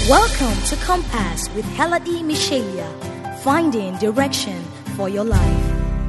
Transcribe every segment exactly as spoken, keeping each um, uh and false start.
Welcome to Compass with Heladi Michelia, finding direction for your life.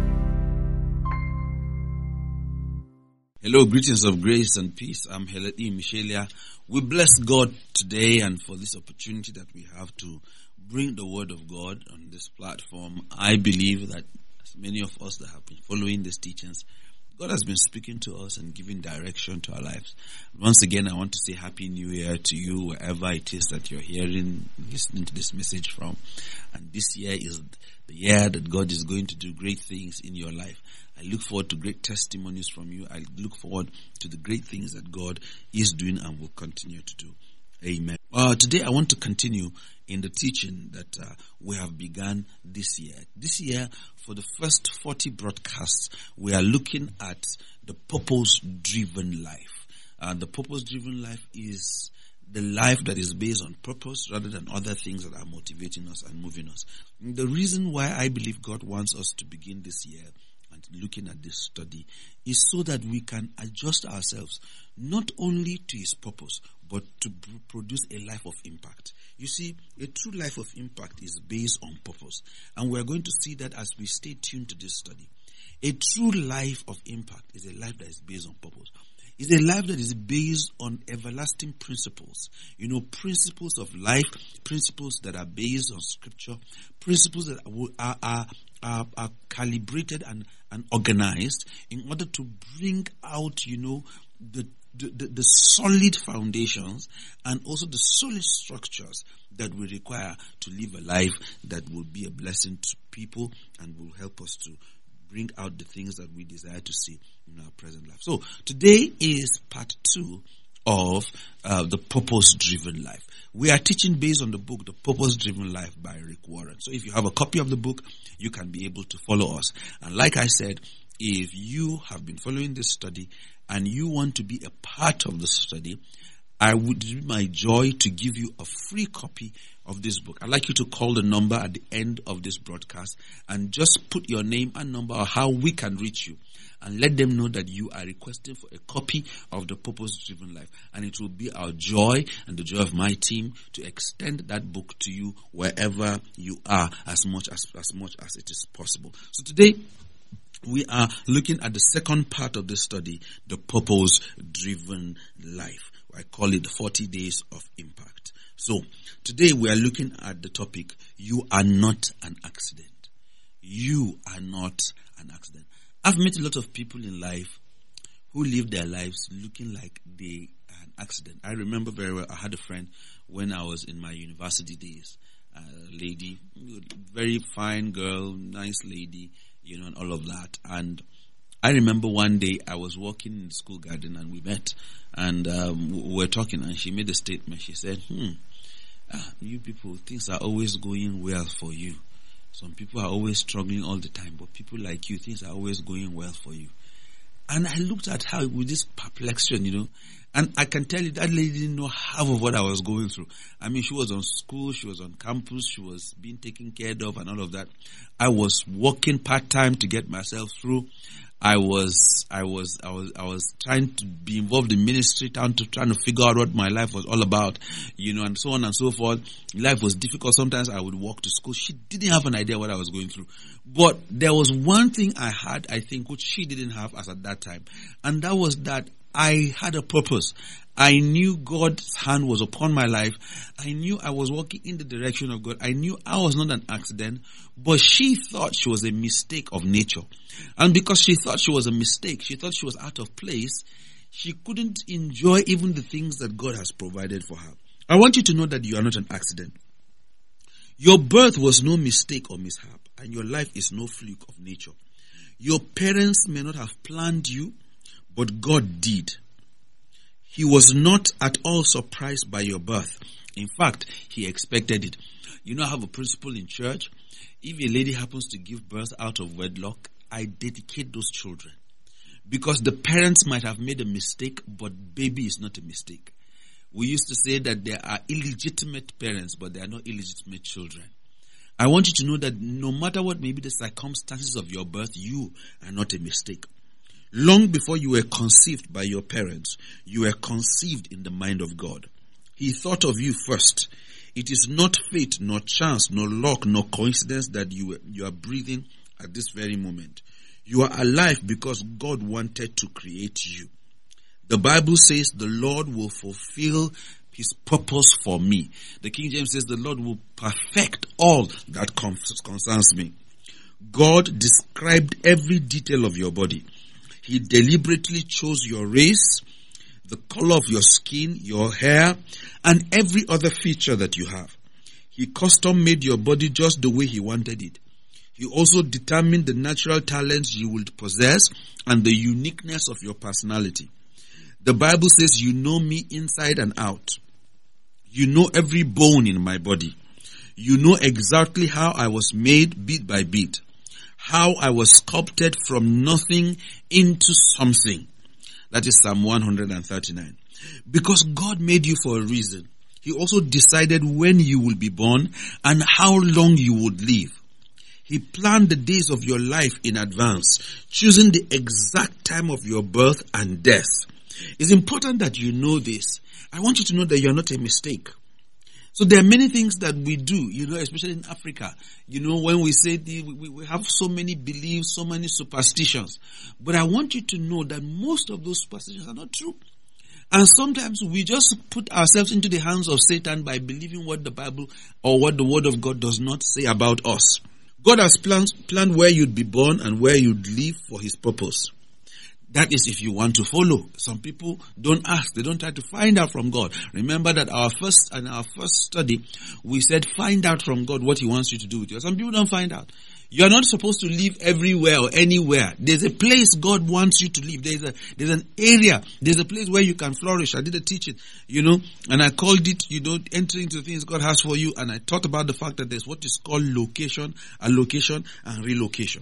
Hello, greetings of grace and peace. I'm Heladi Michelia. We bless God today and for this opportunity that we have to bring the word of God on this platform. I believe that as many of us that have been following these teachings, God has been speaking to us and giving direction to our lives. Once again, I want to say Happy New Year to you, wherever it is that you're hearing, listening to this message from. And this year is the year that God is going to do great things in your life. I look forward to great testimonies from you. I look forward to the great things that God is doing and will continue to do. Amen. Uh, today I want to continue in the teaching that uh, we have begun this year. This year, for the first forty broadcasts, we are looking at the purpose-driven life. Uh, the purpose-driven life is the life that is based on purpose rather than other things that are motivating us and moving us. And the reason why I believe God wants us to begin this year and looking at this study is so that we can adjust ourselves not only to His purpose, but to produce a life of impact. You see, a true life of impact is based on purpose. And we're going to see that as we stay tuned to this study. A true life of impact is a life that is based on purpose. It's a life that is based on everlasting principles. You know, principles of life, principles that are based on scripture, principles that are, are, are, are calibrated and, and organized in order to bring out, you know, the The, the, the solid foundations and also the solid structures that we require to live a life that will be a blessing to people and will help us to bring out the things that we desire to see in our present life. So today is part two of uh, the purpose-driven life. We are teaching based on the book, The Purpose-Driven Life by Rick Warren. So if you have a copy of the book, you can be able to follow us. And like I said, if you have been following this study and you want to be a part of the study, I would be my joy to give you a free copy of this book. I'd like you to call the number at the end of this broadcast and just put your name and number or how we can reach you and let them know that you are requesting for a copy of the Purpose-Driven Life. And it will be our joy and the joy of my team to extend that book to you wherever you are as much as, as much as it is possible. So today, we are looking at the second part of the study, the purpose-driven life. I call it forty days of impact. So, today we are looking at the topic, you are not an accident. You are not an accident. I've met a lot of people in life who live their lives looking like they are an accident. I remember very well, I had a friend when I was in my university days, a lady, very fine girl, nice lady, you know, and all of that. And I remember one day I was walking in the school garden and we met and um, we were talking and she made a statement. She said, hmm, ah, you people, things are always going well for you. Some people are always struggling all the time, but people like you, things are always going well for you. And I looked at her with this perplexion, you know, and I can tell you that lady didn't know half of what I was going through. I mean, she was on school, she was on campus, she was being taken care of and all of that. I was working part-time to get myself through. I was, I was, I was, I was trying to be involved in ministry, trying to, trying to figure out what my life was all about, you know, and so on and so forth. Life was difficult. Sometimes I would walk to school. She didn't have an idea what I was going through. But there was one thing I had, I think, which she didn't have as at that time. And that was that I had a purpose. I knew God's hand was upon my life. I knew I was walking in the direction of God. I knew I was not an accident, but she thought she was a mistake of nature. And because she thought she was a mistake, she thought she was out of place, she couldn't enjoy even the things that God has provided for her. I want you to know that you are not an accident. Your birth was no mistake or mishap, and your life is no fluke of nature. Your parents may not have planned you, but God did. He was not at all surprised by your birth. In fact, He expected it. You know, I have a principle in church. If a lady happens to give birth out of wedlock, I dedicate those children. Because the parents might have made a mistake, but baby is not a mistake. We used to say that there are illegitimate parents, but there are no illegitimate children. I want you to know that no matter what may be the circumstances of your birth, you are not a mistake. Long before you were conceived by your parents, you were conceived in the mind of God. He thought of you first. It is not fate, nor chance, nor luck, nor coincidence that you, you are breathing at this very moment. You are alive because God wanted to create you. The Bible says the Lord will fulfill his purpose for me. The King James says the Lord will perfect all that concerns me. God described every detail of your body. He deliberately chose your race, the color of your skin, your hair, and every other feature that you have. He custom made your body just the way he wanted it. He also determined the natural talents you would possess and the uniqueness of your personality. The Bible says you know me inside and out. You know every bone in my body. You know exactly how I was made bit by bit. How I was sculpted from nothing into something. That is Psalm one thirty-nine. Because God made you for a reason. He also decided when you will be born and how long you would live. He planned the days of your life in advance, choosing the exact time of your birth and death. It's important that you know this. I want you to know that you're not a mistake. So there are many things that we do, you know, especially in Africa. You know, when we say the, we, we have so many beliefs, so many superstitions. But I want you to know that most of those superstitions are not true. And sometimes we just put ourselves into the hands of Satan by believing what the Bible or what the Word of God does not say about us. God has planned, planned where you'd be born and where you'd live for his purpose. That is if you want to follow. Some people don't ask. They don't try to find out from God. Remember that our first and our first study, we said find out from God what he wants you to do with you. Some people don't find out. You are not supposed to live everywhere or anywhere. There's a place God wants you to live. There's a, there's an area. There's a place where you can flourish. I did a teaching, you know, and I called it, you know, entering into the things God has for you. And I talked about the fact that there's what is called location, allocation, and relocation.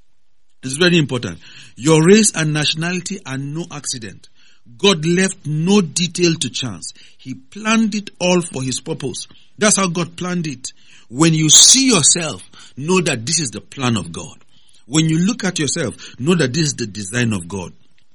It's very important. Your race and nationality are no accident. God left no detail to chance. He planned it all for his purpose. That's how God planned it. When you see yourself, know that this is the plan of God. When you look at yourself, know that this is the design of God.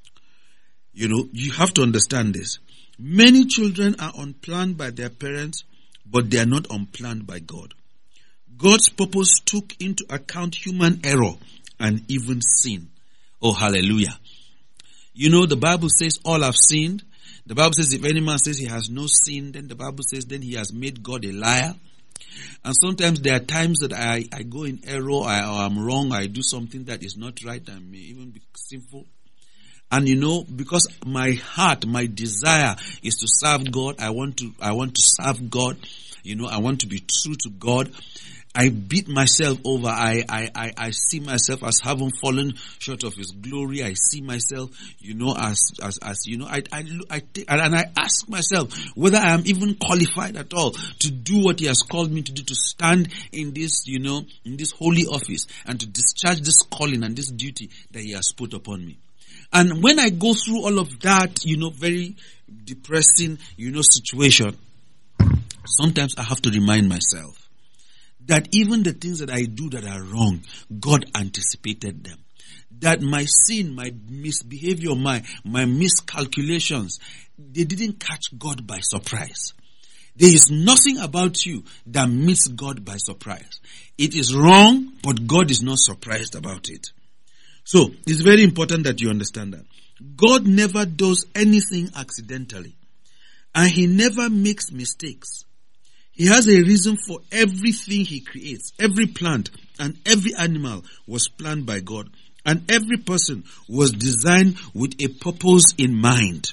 You know, you have to understand this. Many children are unplanned by their parents, but they are not unplanned by God. God's purpose took into account human error and even sin. Oh, hallelujah. You know, the Bible says all have sinned. The Bible says if any man says he has no sin, then the Bible says then he has made God a liar. And sometimes there are times that I, I go in error, I, or I'm wrong, I do something that is not right, I may even be sinful. And you know, because my heart, my desire is to serve God, I want to, I want to serve God, you know, I want to be true to God. I beat myself over. I, I, I, I see myself as having fallen short of his glory. I see myself, you know, as, as, as, you know, I, I, I, and I ask myself whether I am even qualified at all to do what he has called me to do, to stand in this, you know, in this holy office and to discharge this calling and this duty that he has put upon me. And when I go through all of that, you know, very depressing, you know, situation, sometimes I have to remind myself that even the things that I do that are wrong, God anticipated them. That my sin, my misbehavior, my, my miscalculations, they didn't catch God by surprise. There is nothing about you that meets God by surprise. It is wrong, but God is not surprised about it. So, it's very important that you understand that. God never does anything accidentally. And he never makes mistakes. He has a reason for everything he creates. Every plant and every animal was planned by God. And every person was designed with a purpose in mind.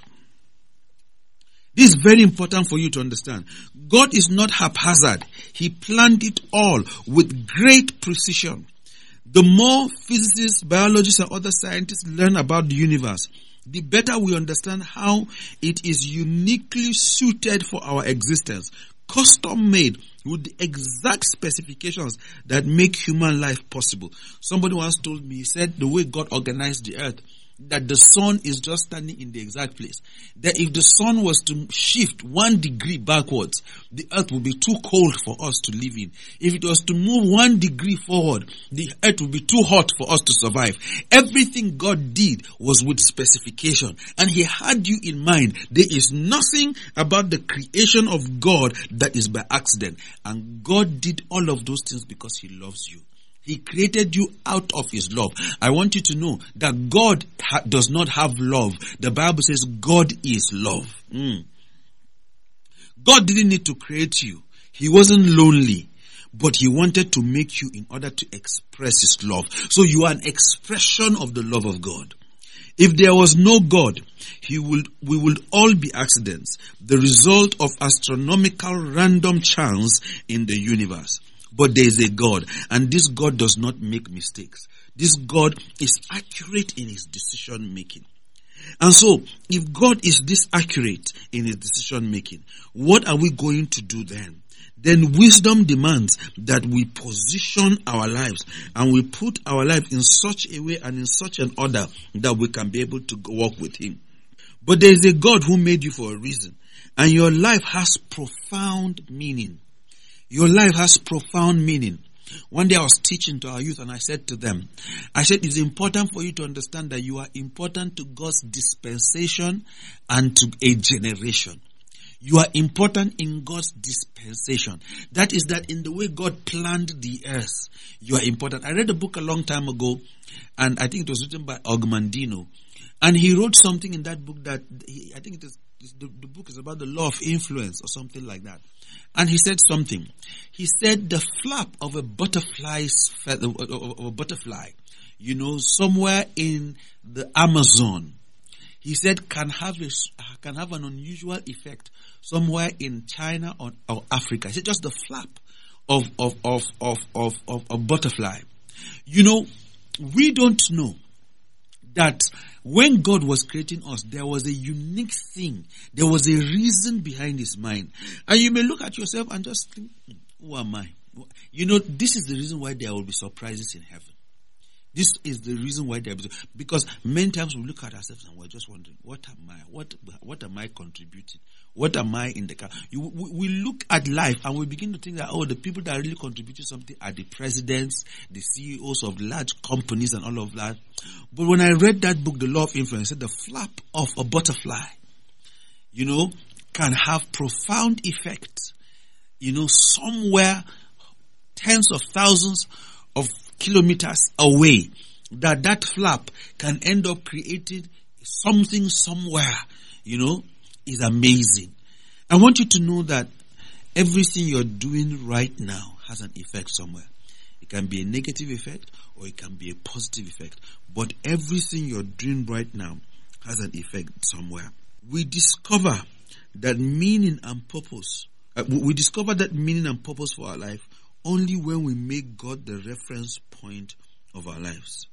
This is very important for you to understand. God is not haphazard. He planned it all with great precision. The more physicists, biologists, and other scientists learn about the universe, the better we understand how it is uniquely suited for our existence. Custom made with the exact specifications that make human life possible. Somebody once told me, he said, the way God organized the earth, that the sun is just standing in the exact place. That if the sun was to shift one degree backwards, the earth would be too cold for us to live in. If it was to move one degree forward, the earth would be too hot for us to survive. Everything God did was with specification, and He had you in mind. There is nothing about the creation of God that is by accident. And God did all of those things because He loves you. He created you out of His love. I want you to know that God ha- does not have love. The Bible says God is love. Mm. God didn't need to create you. He wasn't lonely, but He wanted to make you in order to express His love. So you are an expression of the love of God. If there was no God, He would, we would all be accidents, the result of astronomical random chance in the universe. But there is a God, and this God does not make mistakes. This God is accurate in His decision making. And so, if God is this accurate in His decision making, what are we going to do then? Then wisdom demands that we position our lives and we put our life in such a way and in such an order that we can be able to walk with Him. But there is a God who made you for a reason, and your life has profound meaning. Your life has profound meaning. One day I was teaching to our youth and I said to them, I said it's important for you to understand that you are important to God's dispensation and to a generation. You are important in God's dispensation. That is that in the way God planned the earth, you are important. I read a book a long time ago, and I think it was written by Ogmandino. And he wrote something in that book that, he, I think it is, the, the book is about the law of influence or something like that. And he said something. He said the flap of a butterfly's feather, of a butterfly, you know, somewhere in the Amazon, he said can have a, can have an unusual effect somewhere in China or, or Africa. He said just the flap of of of of of of a butterfly. You know, we don't know that when God was creating us, there was a unique thing. There was a reason behind His mind. And you may look at yourself and just think, who am I? You know, this is the reason why there will be surprises in heaven. This is the reason why there will be, because many times we look at ourselves and we're just wondering, what am I? What what am I contributing? What am I in the car? You, we, we look at life and we begin to think that, oh, the people that are really contributing something are the presidents, the C E Os of large companies and all of that. But when I read that book, The Law of Influence, it said the flap of a butterfly, you know, can have profound effect, you know, somewhere tens of thousands of kilometers away, that that flap can end up creating something somewhere, you know, is amazing. I want you to know that everything you're doing right now has an effect somewhere. It can be a negative effect or it can be a positive effect. But everything you're doing right now has an effect somewhere. We discover that meaning and purpose, uh, we discover that meaning and purpose for our life only when we make God the reference point of our lives.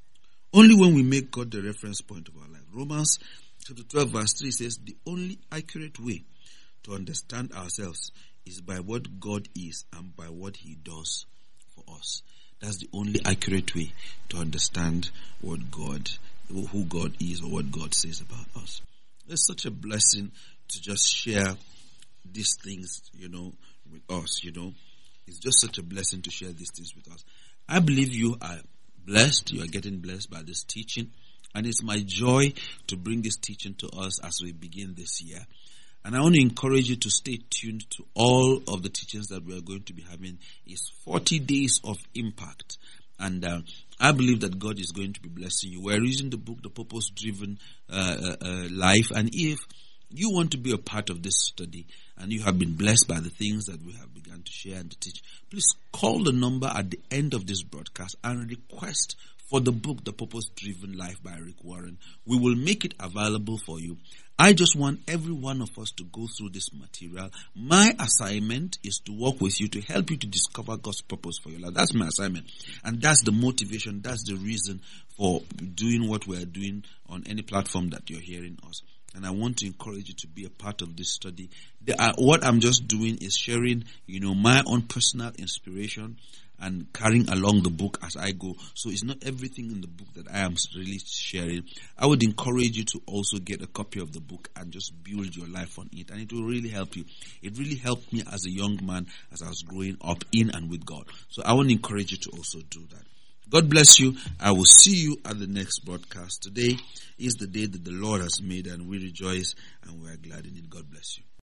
Only when we make God the reference point of our life. Romans chapter twelve verse three says, the only accurate way to understand ourselves is by what God is and by what He does for us. That's the only accurate way to understand what God, who God is or what God says about us. It's such a blessing to just share these things, you know, with us, you know. It's just such a blessing to share these things with us. I believe you are blessed. You are getting blessed by this teaching. And it's my joy to bring this teaching to us as we begin this year. And I want to encourage you to stay tuned to all of the teachings that we are going to be having. It's forty days of impact. And uh, I believe that God is going to be blessing you. We're reading the book, The Purpose-Driven uh, uh, uh, Life. And if you want to be a part of this study and you have been blessed by the things that we have begun to share and to teach, please call the number at the end of this broadcast and request for the book, The Purpose-Driven Life by Rick Warren. We will make it available for you. I just want every one of us to go through this material. My assignment is to work with you to help you to discover God's purpose for your life. That's my assignment. And that's the motivation. That's the reason for doing what we're doing on any platform that you're hearing us. And I want to encourage you to be a part of this study. The, uh, what I'm just doing is sharing, you know, my own personal inspiration and carrying along the book as I go. So it's not everything in the book that I am really sharing. I would encourage you to also get a copy of the book and just build your life on it. And it will really help you. It really helped me as a young man as I was growing up in and with God. So I want to encourage you to also do that. God bless you. I will see you at the next broadcast. Today is the day that the Lord has made, and we rejoice and we are glad in it. God bless you.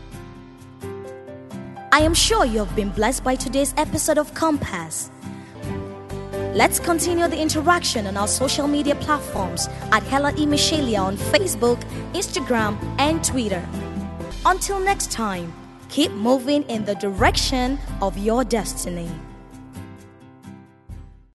I am sure you have been blessed by today's episode of Compass. Let's continue the interaction on our social media platforms at Hella E. Michelia on Facebook, Instagram, and Twitter. Until next time, keep moving in the direction of your destiny.